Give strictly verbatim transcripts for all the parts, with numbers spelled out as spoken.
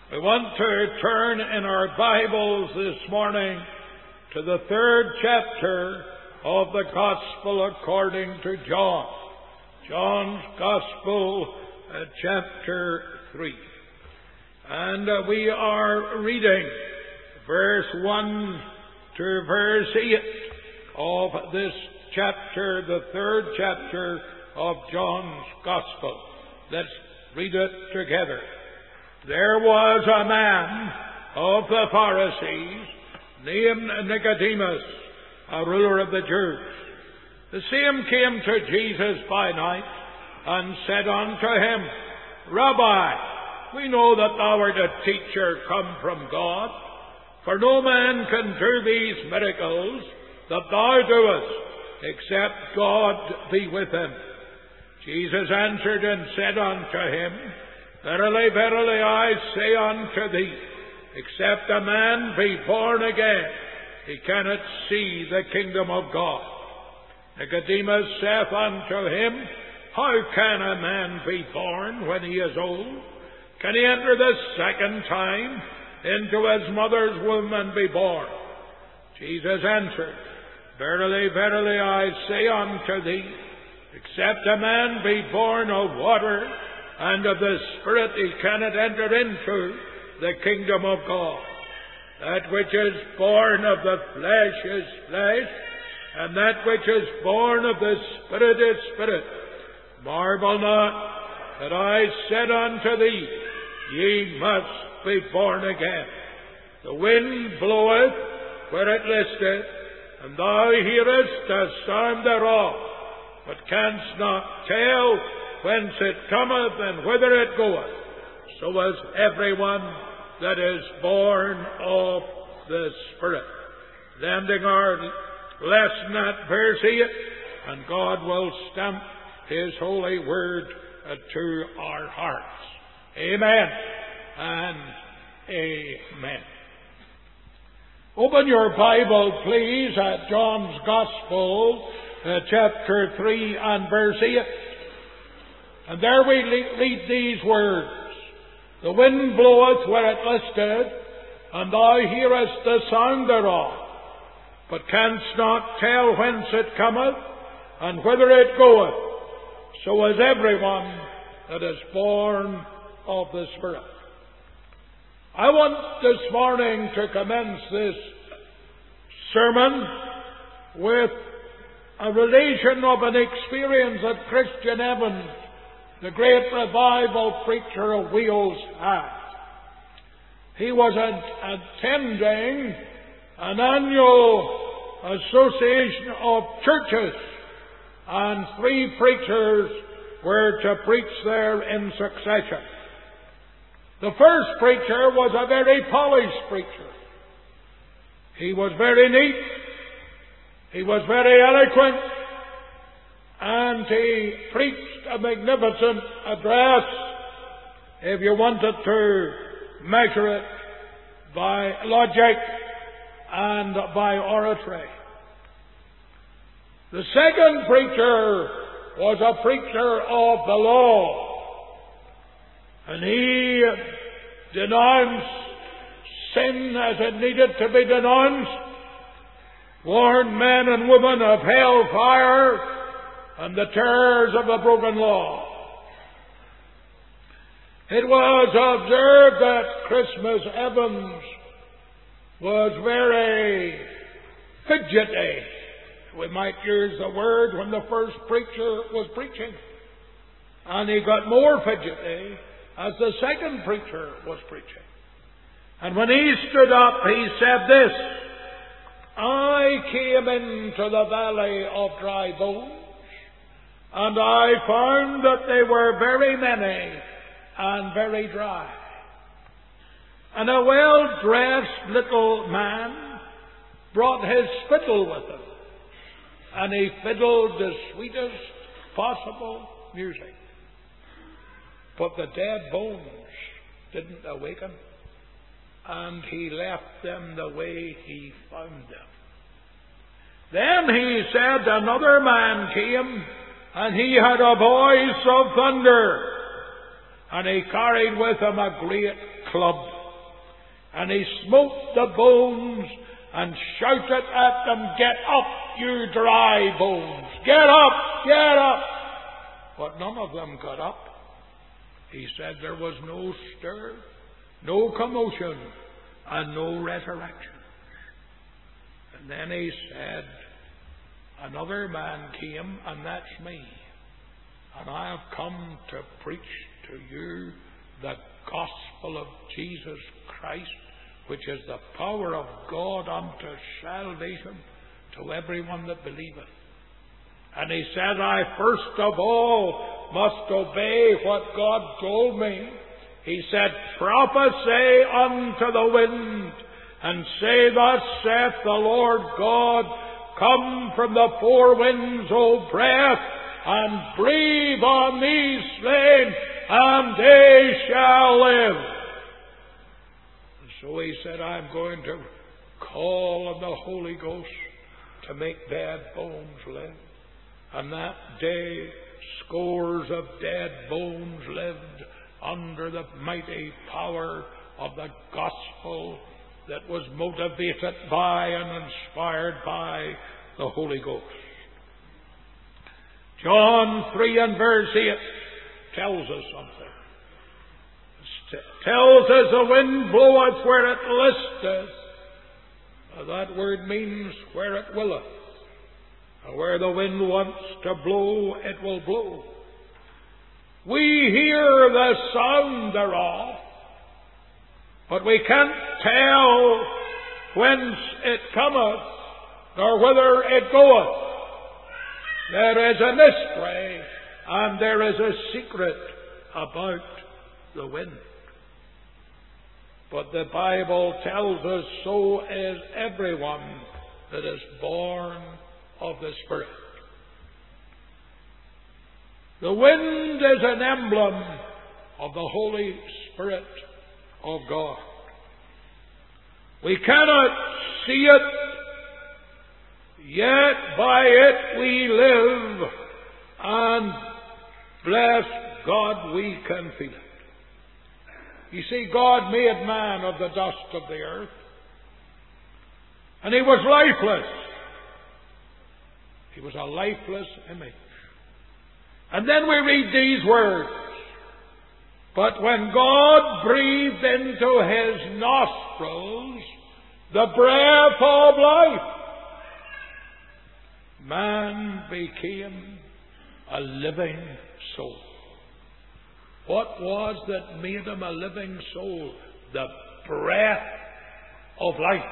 We want to turn in our Bibles this morning to the third chapter of the Gospel according to John. John's Gospel, uh, chapter three. And uh, we are reading verse one to verse eight of this chapter, the third chapter of John's Gospel. Let's read it together. There was a man of the Pharisees named Nicodemus, a ruler of the Jews. The same came to Jesus by night and said unto him, Rabbi, we know that thou art a teacher come from God, for no man can do these miracles that thou doest, except God be with him. Jesus answered and said unto him, Verily, verily, I say unto thee, except a man be born again, he cannot see the kingdom of God. Nicodemus saith unto him, How can a man be born when he is old? Can he enter the second time into his mother's womb and be born? Jesus answered, Verily, verily, I say unto thee, except a man be born of water and of the Spirit, he cannot enter into the kingdom of God. That which is born of the flesh is flesh, and that which is born of the Spirit is spirit. Marvel not that I said unto thee, Ye must be born again. The wind bloweth where it listeth, and thou hearest the sound thereof, but canst not tell whence it cometh and whither it goeth. So is everyone that is born of the Spirit. Ending our lesson at verse eight, and God will stamp His holy word to our hearts. Amen and amen. Open your Bible, please, at John's Gospel, uh, chapter three and verse eight. And there we read these words. The wind bloweth where it listeth, and thou hearest the sound thereof, but canst not tell whence it cometh, and whither it goeth. So is everyone that is born of the Spirit. I want this morning to commence this sermon with a relation of an experience that Christian Evans, the great revival preacher of Wales, had. He was attending an annual association of churches, and three preachers were to preach there in succession. The first preacher was a very polished preacher. He was very neat. He was very eloquent. And he preached a magnificent address, if you wanted to measure it by logic and by oratory. The second preacher was a preacher of the law, and he denounced sin as it needed to be denounced, warned men and women of hellfire and the terrors of the broken law. It was observed that Christmas Evans was very fidgety, we might use the word, when the first preacher was preaching. And he got more fidgety as the second preacher was preaching. And when he stood up, he said this, I came into the valley of dry bones, and I found that they were very many and very dry. And a well-dressed little man brought his fiddle with him, and he fiddled the sweetest possible music. But the dead bones didn't awaken, and he left them the way he found them. Then he said another man came, and he had a voice of thunder, and he carried with him a great club. And he smote the bones and shouted at them, "Get up, you dry bones! Get up! Get up!" But none of them got up. He said there was no stir, no commotion, and no resurrection. And then he said, "Another man came, and that's me. And I have come to preach to you the gospel of Jesus Christ, which is the power of God unto salvation to everyone that believeth." And he said, "I first of all must obey what God told me." He said, "Prophesy unto the wind, and say, Thus saith the Lord God, Come from the four winds, O breath, and breathe on these slain, and they shall live." And so he said, "I'm going to call on the Holy Ghost to make dead bones live." And that day, scores of dead bones lived under the mighty power of the gospel that was motivated by and inspired by the Holy Ghost. John three and verse eight tells us something. It tells us, "The wind bloweth where it listeth." Now that word means where it willeth. And where the wind wants to blow, it will blow. We hear the sound thereof, but we can't tell whence it cometh, nor whither it goeth. There is a mystery, and there is a secret about the wind. But the Bible tells us so is everyone that is born of the Spirit. The wind is an emblem of the Holy Spirit of God. We cannot see it, yet by it we live, and bless God, we can feel it. You see, God made man of the dust of the earth, and he was lifeless. He was a lifeless image. And then we read these words, "But when God breathed into his nostrils the breath of life, man became a living soul." What was that made him a living soul? The breath of life.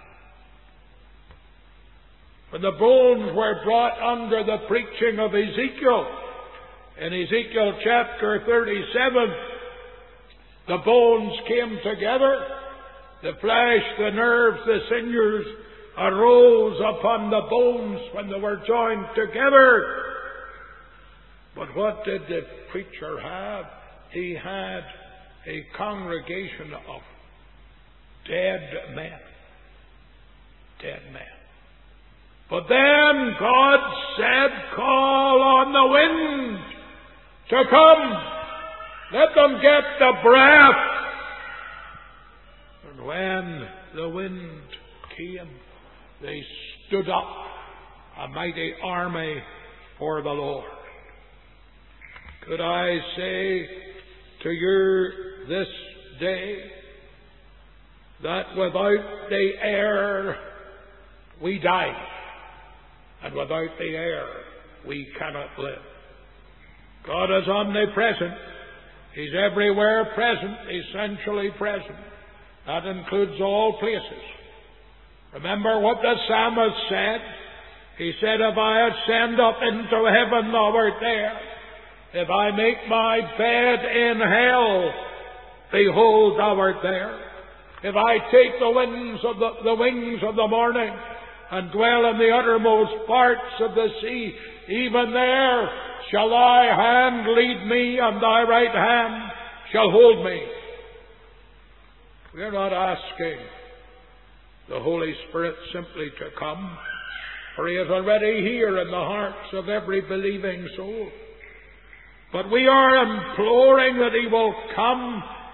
When the bones were brought under the preaching of Ezekiel, in Ezekiel chapter thirty-seven, the bones came together, the flesh, the nerves, the sinews arose upon the bones when they were joined together. But what did the preacher have? He had a congregation of dead men. Dead men. But then God said, "Call on the wind to come. Let them get the breath." And when the wind came, they stood up, a mighty army for the Lord. Could I say to you this day that without the air we die, and without the air we cannot live. God is omnipresent. He's everywhere present, essentially present. That includes all places. Remember what the psalmist said? He said, "If I ascend up into heaven, thou art there. If I make my bed in hell, behold, thou art there. If I take the wings of the, the wings of the morning and dwell in the uttermost parts of the sea, even there shall thy hand lead me, and thy right hand shall hold me." We're not asking the Holy Spirit simply to come, for he is already here in the hearts of every believing soul. But we are imploring that he will come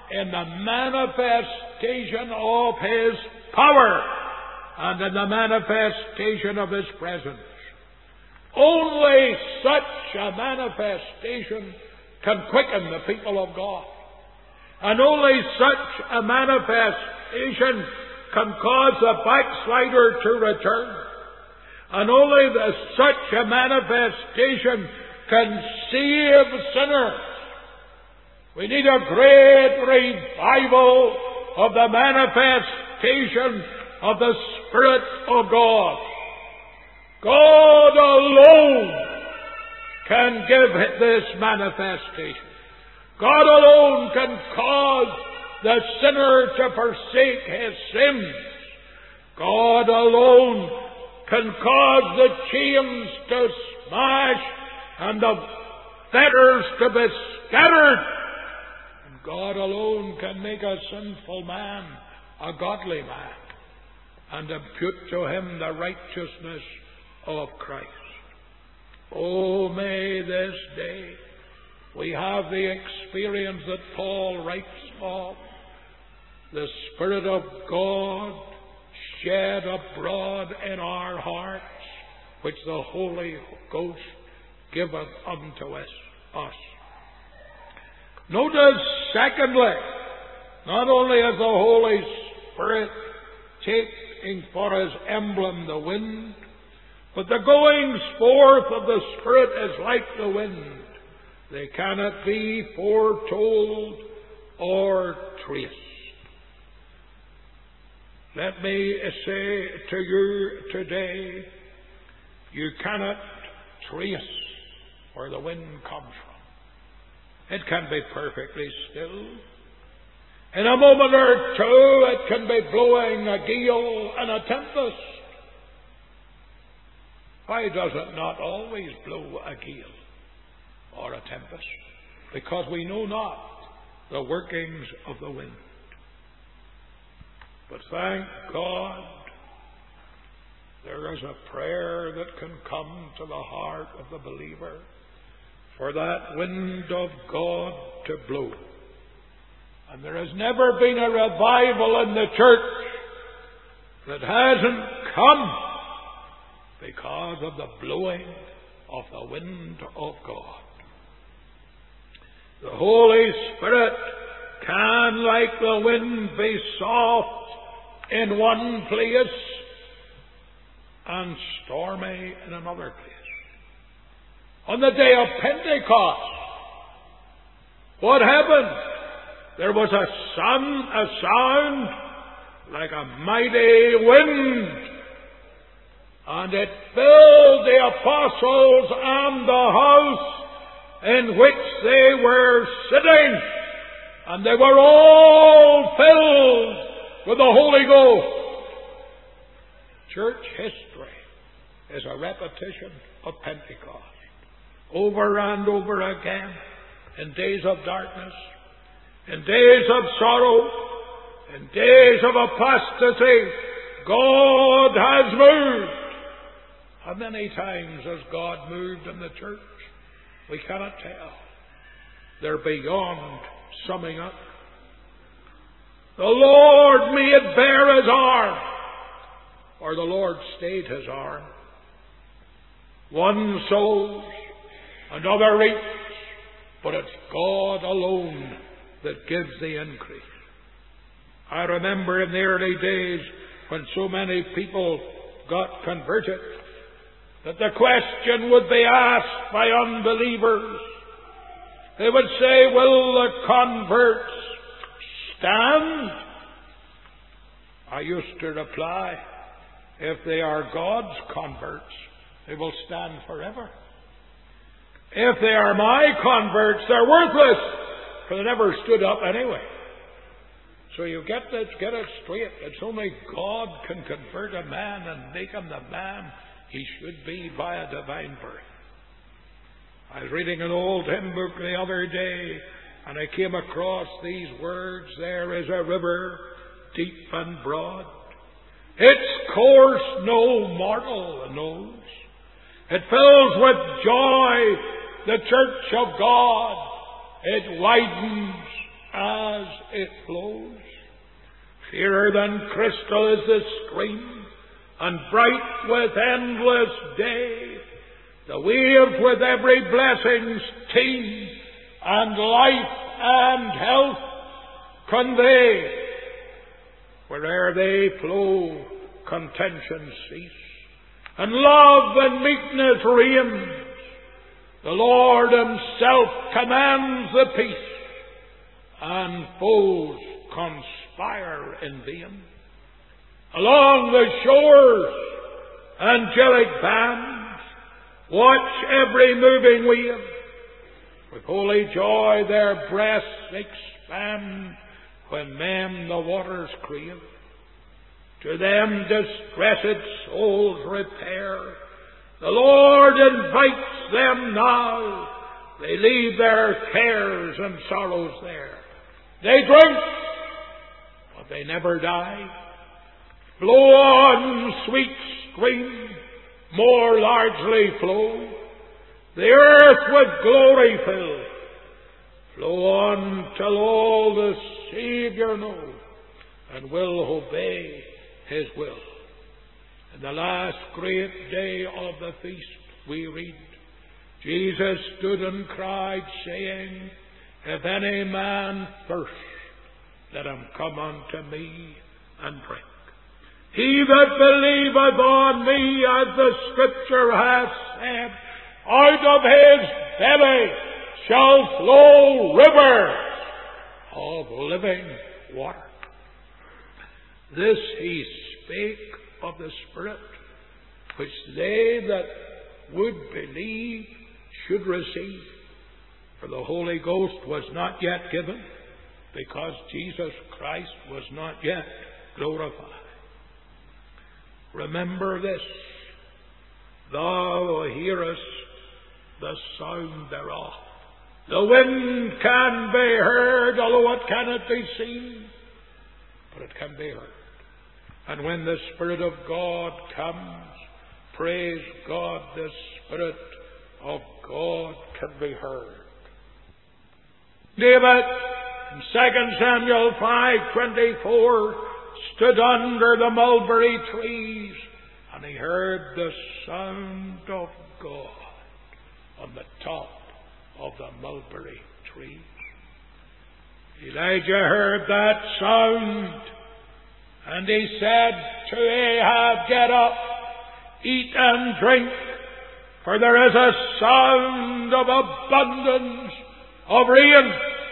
in the manifestation of His power and in the manifestation of His presence. Only such a manifestation can quicken the people of God. And only such a manifestation can cause the backslider to return. And only the, such a manifestation can save sinners. We need a great revival of the manifestation of the Spirit of God. God alone can give this manifestation. God alone can cause the sinner to forsake his sins. God alone can cause the chains to smash and the fetters to be scattered. And God alone can make a sinful man a godly man and impute to him the righteousness of Christ. Oh, may this day we have the experience that Paul writes of, the Spirit of God shed abroad in our hearts, which the Holy Ghost giveth unto us. us. Notice, secondly, not only is the Holy Spirit taking for his emblem the wind, but the goings forth of the Spirit is like the wind. They cannot be foretold or traced. Let me say to you today, you cannot trace where the wind comes from. It can be perfectly still. In a moment or two, it can be blowing a gale and a tempest. Why does it not always blow a gale or a tempest? Because we know not the workings of the wind. But thank God, there is a prayer that can come to the heart of the believer for that wind of God to blow. And there has never been a revival in the church that hasn't come because of the blowing of the wind of God. The Holy Spirit can, like the wind, be soft in one place and stormy in another place. On the day of Pentecost, what happened? There was a sun, a sound like a mighty wind, and it filled the apostles and the house in which they were sitting, and they were all filled with the Holy Ghost. Church history is a repetition of Pentecost, over and over again, in days of darkness, in days of sorrow, in days of apostasy. God has moved. How many times has God moved in the church? We cannot tell. They're beyond summing up. The Lord made bare his arm, or the Lord stayed his arm. One sows, another reaps, but it's God alone that gives the increase. I remember in the early days when so many people got converted, that the question would be asked by unbelievers. They would say, will the converts stand? I used to reply, if they are God's converts, they will stand forever. If they are my converts, they're worthless, for they never stood up anyway. So you get this, get it straight. It's only God can convert a man and make him the man he should be by a divine birth. I was reading an old hymn book the other day, and I came across these words, there is a river deep and broad, its course no mortal knows. It fills with joy the church of God. It widens as it flows. Clearer than crystal is the stream, and bright with endless day. The waves with every blessing's teem, and life and health convey. Where'er they flow, contention cease, and love and meekness reigns. The Lord Himself commands the peace, and foes conspire in vain. Along the shores, angelic bands watch every moving wave. With holy joy their breasts expand when men the waters crave. To them distressed souls repair. The Lord invites them now. They leave their cares and sorrows there. They drink, but they never die. Flow on, sweet stream, more largely flow. The earth with glory fill. Flow on till all the Saviour know, and will obey His will. In the last great day of the feast, we read, Jesus stood and cried, saying, If any man thirst, let him come unto me and drink. He that believeth on me, as the Scripture hath said, out of his belly shall flow rivers of living water. This He spake of the Spirit, which they that would believe should receive. For the Holy Ghost was not yet given, because Jesus Christ was not yet glorified. Remember this, thou hearest the sound thereof. The wind can be heard, although it cannot be seen, but it can be heard. And when the Spirit of God comes, praise God, the Spirit of God can be heard. David, in Second Samuel five twenty-four, stood under the mulberry trees, and he heard the sound of God on the top of the mulberry trees. Elijah heard that sound, and he said to Ahab, Get up, eat and drink, for there is a sound of abundance of rain.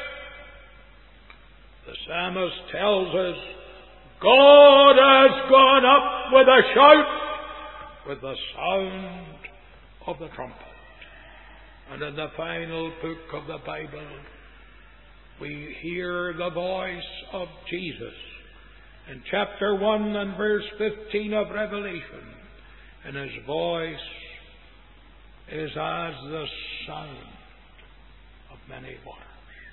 The psalmist tells us, God has gone up with a shout, with the sound of the trumpet. And in the final book of the Bible, we hear the voice of Jesus in chapter one and verse fifteen of Revelation. And His voice is as the sound of many waters.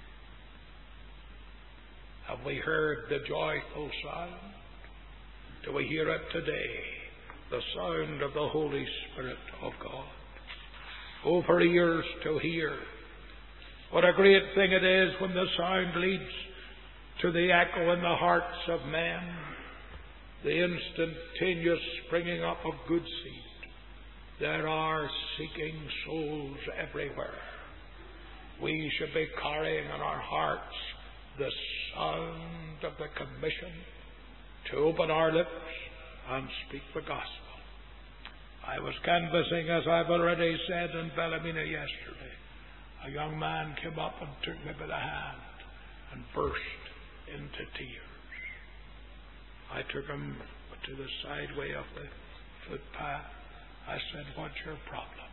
Have we heard the joyful sound? Do we hear it today? The sound of the Holy Spirit of God. Oh, for ears to hear. What a great thing it is when the sound leads to the echo in the hearts of men. The instantaneous springing up of good seed. There are seeking souls everywhere. We should be carrying in our hearts the sound of the commission to open our lips and speak the gospel. I was canvassing, as I've already said, in Ballymena yesterday. A young man came up and took me by the hand and burst into tears. I took him to the sideway of the footpath. I said, What's your problem?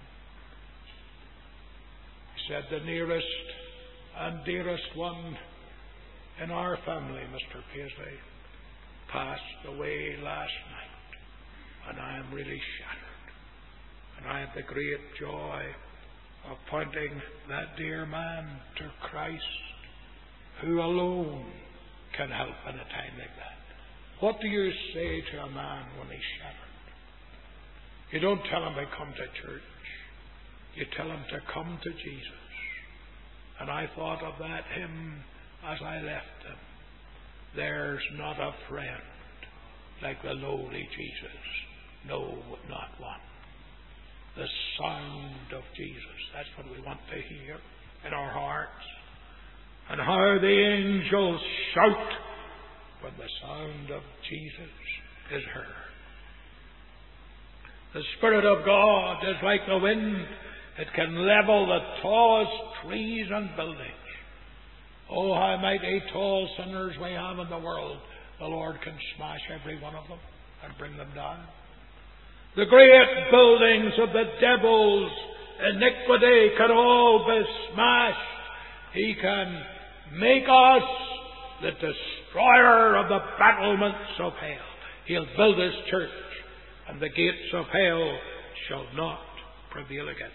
He said, The nearest and dearest one in our family, Mister Paisley, passed away last night, and I am really shattered. And I have the great joy of pointing that dear man to Christ, who alone can help in a time like that. What do you say to a man when he's shattered? You don't tell him to come to church. You tell him to come to Jesus. And I thought of that hymn, as I left them, there's not a friend like the lowly Jesus. No, not one. The sound of Jesus. That's what we want to hear in our hearts. And how the angels shout when the sound of Jesus is heard. The Spirit of God is like the wind. It can level the tallest trees and buildings. Oh, how mighty tall sinners we have in the world. The Lord can smash every one of them and bring them down. The great buildings of the devil's iniquity can all be smashed. He can make us the destroyer of the battlements of hell. He'll build his church, and the gates of hell shall not prevail against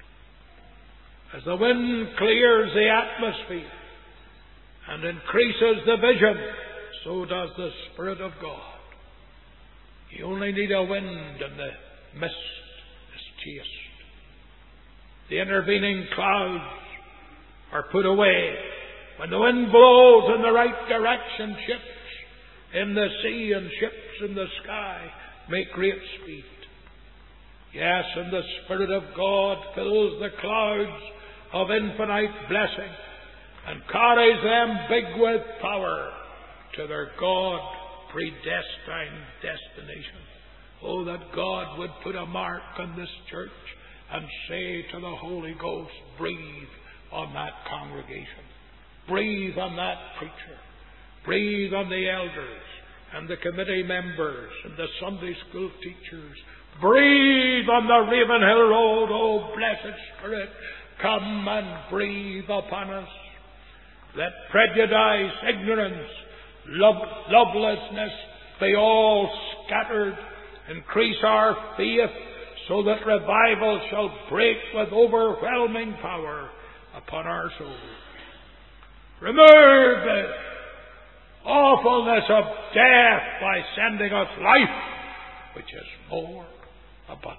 it. As the wind clears the atmosphere and increases the vision, so does the Spirit of God. You only need a wind and the mist is chased. The intervening clouds are put away. When the wind blows in the right direction, ships in the sea and ships in the sky make great speed. Yes, and the Spirit of God fills the clouds of infinite blessing and carries them big with power to their God predestined destination. Oh, that God would put a mark on this church and say to the Holy Ghost, breathe on that congregation. Breathe on that preacher. Breathe on the elders and the committee members and the Sunday school teachers. Breathe on the Ravenhill Road. Oh, blessed Spirit, come and breathe upon us. Let prejudice, ignorance, love, lovelessness be all scattered. Increase our faith so that revival shall break with overwhelming power upon our souls. Remove the awfulness of death by sending us life, which is more abundant.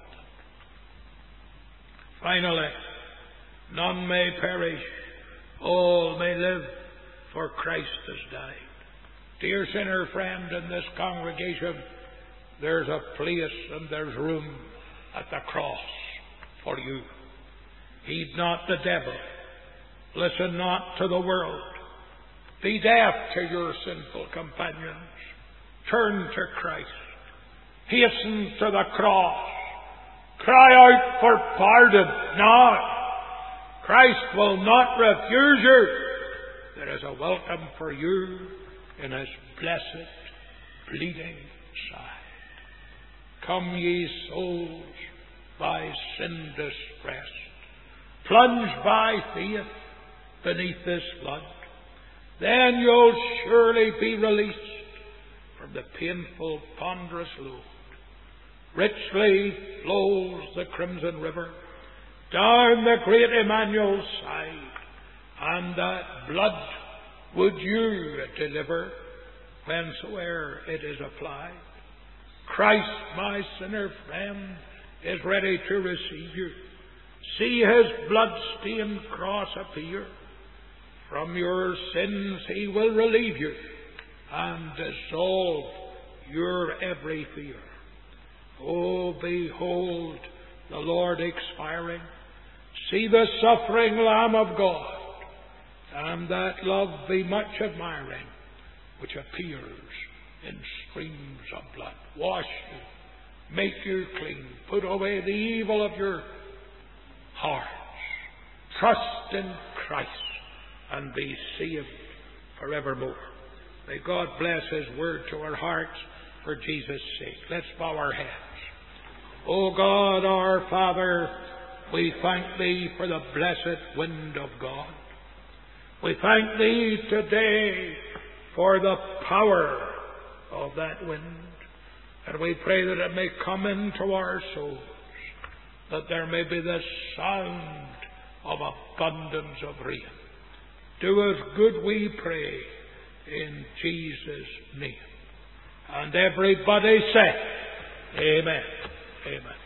Finally, none may perish, all may live, for Christ has died. Dear sinner friend, in this congregation, there's a place and there's room at the cross for you. Heed not the devil. Listen not to the world. Be deaf to your sinful companions. Turn to Christ. Hasten to the cross. Cry out for pardon now. Christ will not refuse you. There is a welcome for you in His blessed, bleeding side. Come, ye souls, by sin distressed, plunge by faith beneath this flood. Then you'll surely be released from the painful, ponderous load. Richly flows the crimson river down the great Emmanuel's side, and that blood would you deliver whensoever it is applied. Christ, my sinner friend, is ready to receive you. See His blood-stained cross appear. From your sins He will relieve you and dissolve your every fear. Oh, behold the Lord expiring. See the suffering Lamb of God, and that love be much admiring, which appears in streams of blood. Wash you, make you clean, put away the evil of your hearts. Trust in Christ and be saved forevermore. May God bless His word to our hearts for Jesus' sake. Let's bow our heads. O God, our Father, we thank Thee for the blessed wind of God. We thank Thee today for the power of that wind. And we pray that it may come into our souls, that there may be the sound of abundance of rain. Do us good, we pray, in Jesus' name. And everybody say, Amen. Amen.